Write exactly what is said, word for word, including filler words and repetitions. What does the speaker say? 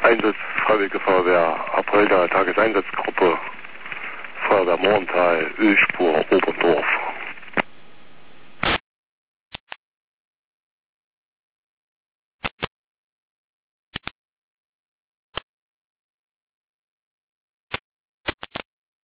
Einsatz Freiwillige Feuerwehr Apolda Tageseinsatzgruppe Feuerwehr Morental Ölspur Oberndorf.